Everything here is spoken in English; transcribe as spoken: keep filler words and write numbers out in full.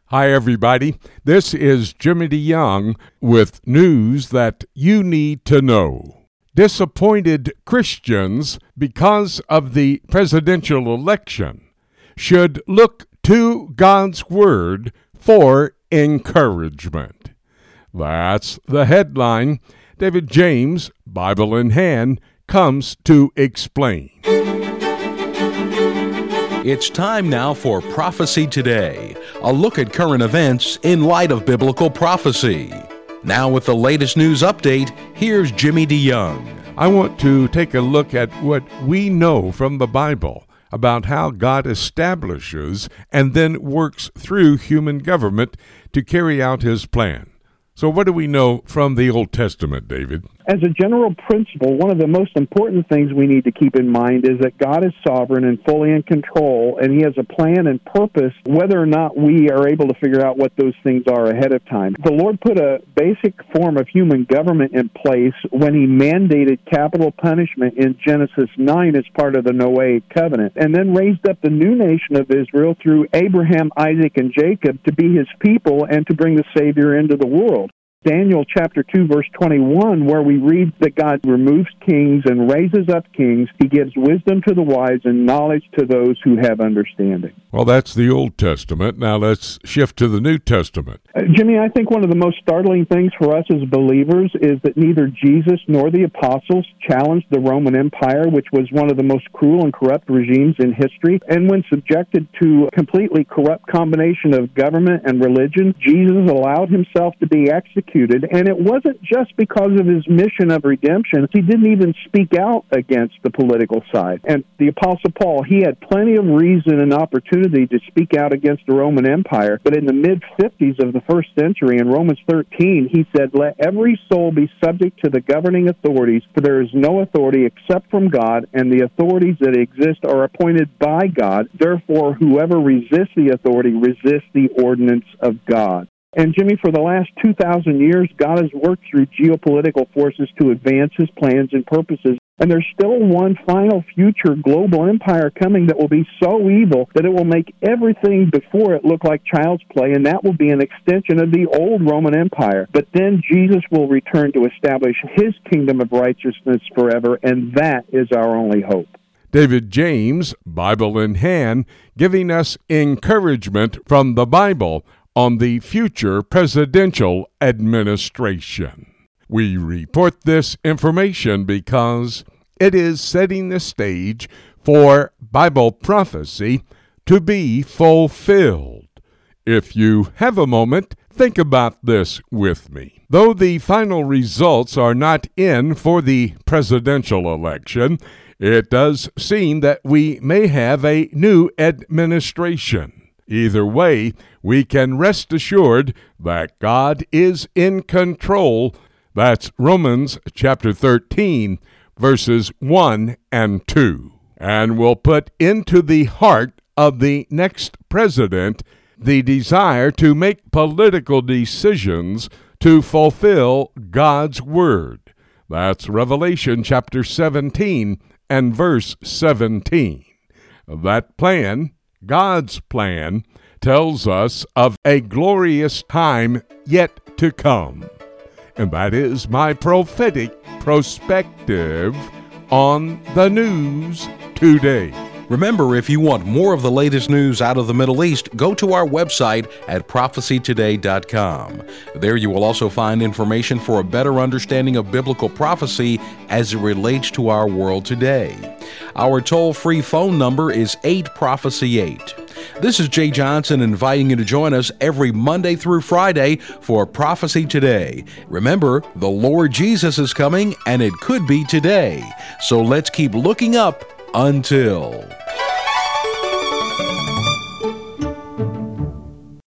Hi, everybody. This is Jimmy DeYoung with news that you need to know. Disappointed Christians, because of the presidential election, should look to God's Word for encouragement. That's the headline. David James, Bible in hand, comes to explain. It's time now for Prophecy Today, a look at current events in light of biblical prophecy. Now with the latest news update, here's Jimmy DeYoung. I want to take a look at what we know from the Bible about how God establishes and then works through human government to carry out His plan. So what do we know from the Old Testament, David? As a general principle, one of the most important things we need to keep in mind is that God is sovereign and fully in control, and He has a plan and purpose, whether or not we are able to figure out what those things are ahead of time. The Lord put a basic form of human government in place when He mandated capital punishment in Genesis nine as part of the Noahic covenant, and then raised up the new nation of Israel through Abraham, Isaac, and Jacob to be His people and to bring the Savior into the world. Daniel chapter two, verse twenty-one, where we read that God removes kings and raises up kings. He gives wisdom to the wise and knowledge to those who have understanding. Well, that's the Old Testament. Now let's shift to the New Testament. Uh, Jimmy, I think one of the most startling things for us as believers is that neither Jesus nor the apostles challenged the Roman Empire, which was one of the most cruel and corrupt regimes in history. And when subjected to a completely corrupt combination of government and religion, Jesus allowed Himself to be executed. And it wasn't just because of His mission of redemption. He didn't even speak out against the political side. And the Apostle Paul, he had plenty of reason and opportunity to speak out against the Roman Empire. But in the mid-fifties of the first century, in Romans thirteen, he said, "Let every soul be subject to the governing authorities, for there is no authority except from God, and the authorities that exist are appointed by God. Therefore, whoever resists the authority resists the ordinance of God." And, Jimmy, for the last two thousand years, God has worked through geopolitical forces to advance His plans and purposes. And there's still one final future global empire coming that will be so evil that it will make everything before it look like child's play, and that will be an extension of the old Roman Empire. But then Jesus will return to establish His kingdom of righteousness forever, and that is our only hope. David James, Bible in hand, giving us encouragement from the Bible on the future presidential administration. We report this information because it is setting the stage for Bible prophecy to be fulfilled. If you have a moment, think about this with me. Though the final results are not in for the presidential election, it does seem that we may have a new administration. Either way, we can rest assured that God is in control. That's Romans chapter thirteen, verses one and two. And will put into the heart of the next president the desire to make political decisions to fulfill God's Word. That's Revelation chapter seventeen and verse seventeen. That plan, God's plan, tells us of a glorious time yet to come. And that is my prophetic perspective on the news today. Remember, if you want more of the latest news out of the Middle East, go to our website at prophecy today dot com. There you will also find information for a better understanding of biblical prophecy as it relates to our world today. Our toll-free phone number is eight prophecy eight. This is Jay Johnson inviting you to join us every Monday through Friday for Prophecy Today. Remember, the Lord Jesus is coming, and it could be today. So let's keep looking up until...